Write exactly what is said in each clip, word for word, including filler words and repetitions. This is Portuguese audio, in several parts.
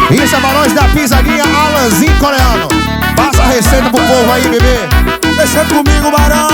Isso é Barões da Pisadinha, Alanzinho Coreano. Passa a receita pro povo aí, bebê. Deixa comigo, Barão.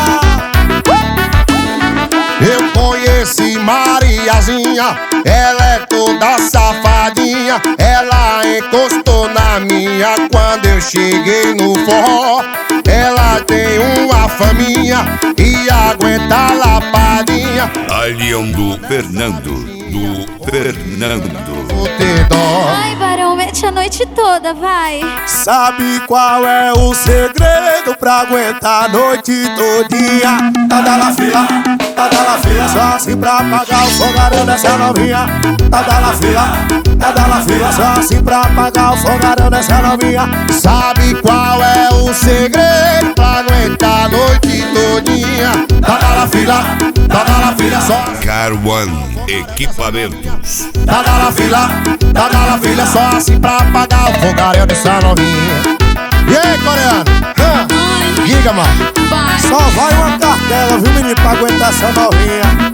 Eu conheci Mariazinha, ela é toda safadinha. Ela encostou na minha quando eu cheguei no forró. Ela tem uma faminha e aguenta a lapadinha. Alien do Fernando, do Fernando. Ai, Barão, mete a noite toda, vai. Sabe qual é o segredo pra aguentar a noite todinha? Tá da la fila, tá da la fila, só assim pra apagar o fogarão dessa novinha. Tá da la fila, tá da la fila, só assim pra apagar o fogarão dessa novinha. Sabe qual é o segredo pra aguentar a noite todinha? Tá da la fila, tá da la fila, só Car One Equipamentos. tá da la fila, tá da la fila, só assim pra apagar o fogaréu dessa novinha. E aí, Coreano? Hã? Diga, mano. Só vai uma cartela, viu, menino, pra aguentar essa novinha.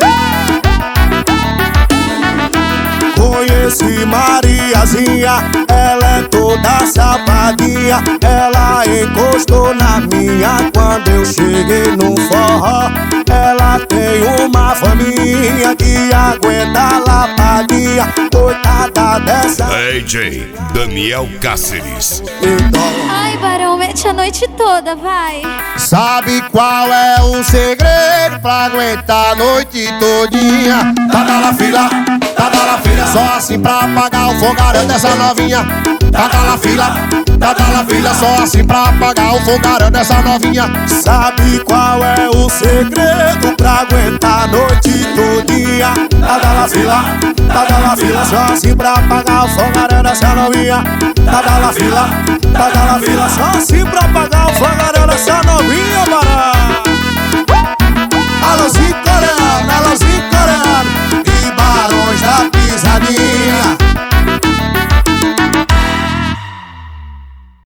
Conheci Mariazinha, ela é toda safadinha. Ela encostou na minha quando eu cheguei no forró. Ela tem uma faminha que aguenta a lapadinha. Coitada dessa D J Daniel Cáceres. então. Ai, Barão, mete a noite toda, vai. Sabe qual é o segredo pra aguentar a noite todinha? Tá da la fila, tá da la fila, só assim pra apagar o fogaréu dessa novinha. Tá da la fila, tá da la fila, só assim pra apagar o fogaréu dessa novinha. Sabe qual é o segredo pra aguentar a noite todinha? Tá da la fila, tá da la fila, só assim pra apagar o fogaréu dessa novinha. Tá da la fila, tá da la fila, só assim pra apagar o fogaréu dessa novinha, Barão.